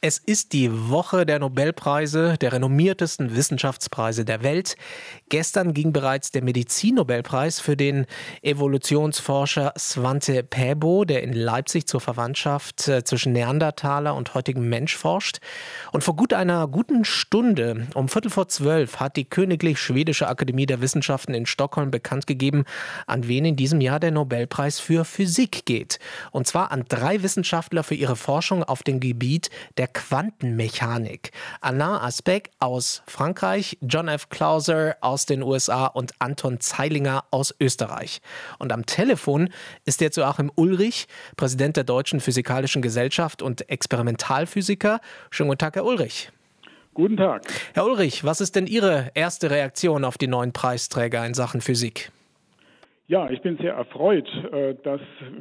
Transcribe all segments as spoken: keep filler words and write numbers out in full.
Es ist die Woche der Nobelpreise, der renommiertesten Wissenschaftspreise der Welt. Gestern ging bereits der Medizin-Nobelpreis für den Evolutionsforscher Svante Pääbo, der in Leipzig zur Verwandtschaft zwischen Neandertaler und heutigem Mensch forscht. Und vor gut einer guten Stunde, um Viertel vor zwölf, hat die Königlich Schwedische Akademie der Wissenschaften in Stockholm bekannt gegeben, an wen in diesem Jahr der Nobelpreis für Physik geht. Und zwar an drei Wissenschaftler für ihre Forschung auf dem Gebiet der Quantenmechanik. Alain Aspect aus Frankreich, John F. Clauser aus den U S A und Anton Zeilinger aus Österreich. Und am Telefon ist jetzt Joachim Ulrich, Präsident der Deutschen Physikalischen Gesellschaft und Experimentalphysiker. Schönen guten Tag, Herr Ulrich. Guten Tag. Herr Ulrich, was ist denn Ihre erste Reaktion auf die neuen Preisträger in Sachen Physik? Ja, ich bin sehr erfreut, dass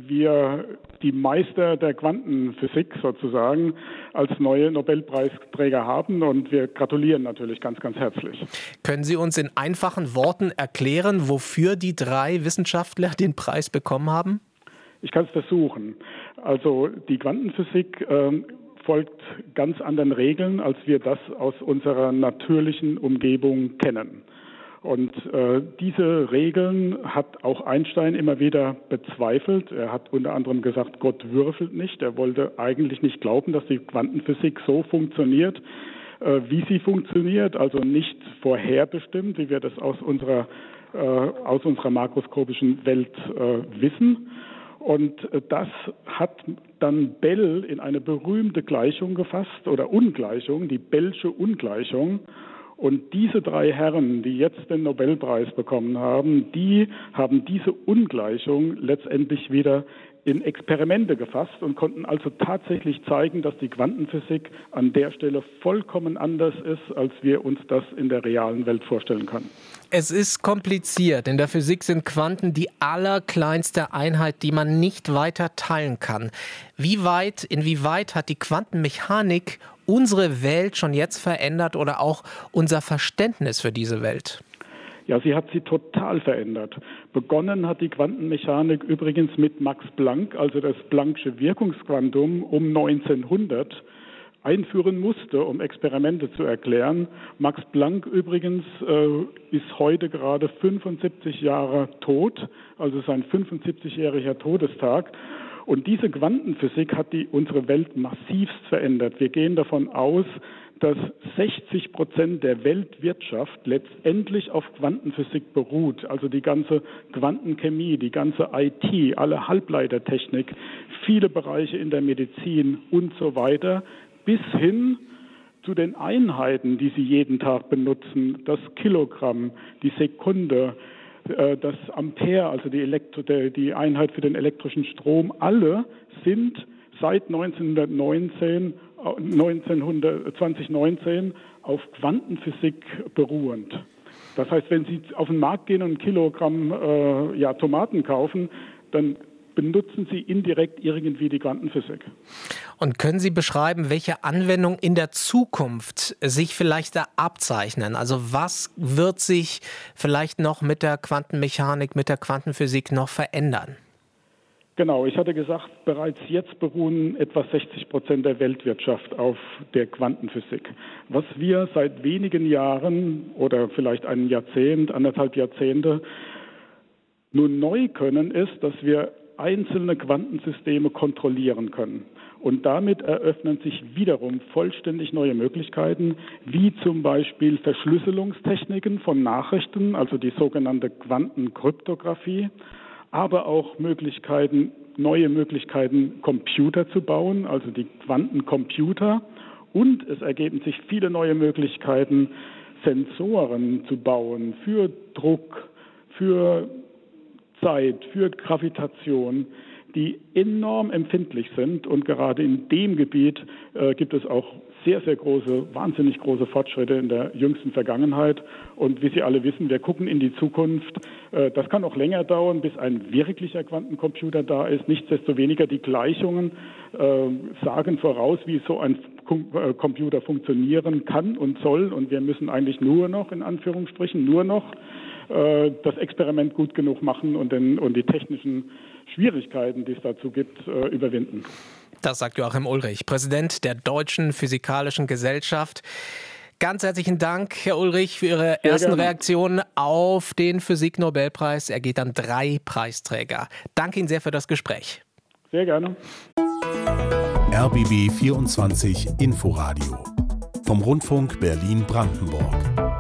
wir die Meister der Quantenphysik sozusagen als neue Nobelpreisträger haben, und wir gratulieren natürlich ganz, ganz herzlich. Können Sie uns in einfachen Worten erklären, wofür die drei Wissenschaftler den Preis bekommen haben? Ich kann es versuchen. Also die Quantenphysik äh, folgt ganz anderen Regeln, als wir das aus unserer natürlichen Umgebung kennen. Und äh, diese Regeln hat auch Einstein immer wieder bezweifelt. Er hat unter anderem gesagt, Gott würfelt nicht. Er wollte eigentlich nicht glauben, dass die Quantenphysik so funktioniert, äh, wie sie funktioniert, also nicht vorherbestimmt, wie wir das aus unserer, äh, aus unserer makroskopischen Welt äh, wissen. Und äh, das hat dann Bell in eine berühmte Gleichung gefasst, oder Ungleichung, die Bellsche Ungleichung. Und diese drei Herren, die jetzt den Nobelpreis bekommen haben, die haben diese Ungleichung letztendlich wieder in Experimente gefasst und konnten also tatsächlich zeigen, dass die Quantenphysik an der Stelle vollkommen anders ist, als wir uns das in der realen Welt vorstellen können. Es ist kompliziert. In der Physik sind Quanten die allerkleinste Einheit, die man nicht weiter teilen kann. Wie weit, inwieweit hat die Quantenmechanik unsere Welt schon jetzt verändert oder auch unser Verständnis für diese Welt? Ja, sie hat sie total verändert. Begonnen hat die Quantenmechanik übrigens mit Max Planck, also das Planck'sche Wirkungsquantum um neunzehnhundert einführen musste, um Experimente zu erklären. Max Planck übrigens äh, ist heute gerade fünfundsiebzig Jahre tot, also sein fünfundsiebzigjähriger Todestag. Und diese Quantenphysik hat die, unsere Welt massivst verändert. Wir gehen davon aus, dass sechzig Prozent der Weltwirtschaft letztendlich auf Quantenphysik beruht. Also die ganze Quantenchemie, die ganze I T, alle Halbleitertechnik, viele Bereiche in der Medizin und so weiter, bis hin zu den Einheiten, die Sie jeden Tag benutzen, das Kilogramm, die Sekunde, das Ampere, also die, Elektro, die Einheit für den elektrischen Strom, alle sind seit neunzehnhundertneunzehn, zwanzig neunzehn auf Quantenphysik beruhend. Das heißt, wenn Sie auf den Markt gehen und ein Kilogramm äh, ja, Tomaten kaufen, dann benutzen Sie indirekt irgendwie die Quantenphysik. Und können Sie beschreiben, welche Anwendungen in der Zukunft sich vielleicht da abzeichnen? Also was wird sich vielleicht noch mit der Quantenmechanik, mit der Quantenphysik noch verändern? Genau, ich hatte gesagt, bereits jetzt beruhen etwa sechzig Prozent der Weltwirtschaft auf der Quantenphysik. Was wir seit wenigen Jahren oder vielleicht ein Jahrzehnt, anderthalb Jahrzehnte nun neu können, ist, dass wir einzelne Quantensysteme kontrollieren können. Und damit eröffnen sich wiederum vollständig neue Möglichkeiten, wie zum Beispiel Verschlüsselungstechniken von Nachrichten, also die sogenannte Quantenkryptographie, aber auch Möglichkeiten, neue Möglichkeiten, Computer zu bauen, also die Quantencomputer. Und es ergeben sich viele neue Möglichkeiten, Sensoren zu bauen für Druck, für Zeit, für Gravitation, die enorm empfindlich sind. Und gerade in dem Gebiet äh, gibt es auch sehr, sehr große, wahnsinnig große Fortschritte in der jüngsten Vergangenheit. Und wie Sie alle wissen, wir gucken in die Zukunft. Äh, das kann auch länger dauern, bis ein wirklicher Quantencomputer da ist. Nichtsdestoweniger, die Gleichungen äh, sagen voraus, wie so ein Computer funktionieren kann und soll. Und wir müssen eigentlich nur noch, in Anführungsstrichen, nur noch äh, das Experiment gut genug machen und, den, und die technischen Schwierigkeiten, die es dazu gibt, äh, überwinden. Das sagt Joachim Ulrich, Präsident der Deutschen Physikalischen Gesellschaft. Ganz herzlichen Dank, Herr Ulrich, für Ihre Sehr ersten gerne. Reaktionen auf den Physik-Nobelpreis. Er geht an drei Preisträger. Danke Ihnen sehr für das Gespräch. Sehr gerne. R B B vierundzwanzig Inforadio vom Rundfunk Berlin-Brandenburg.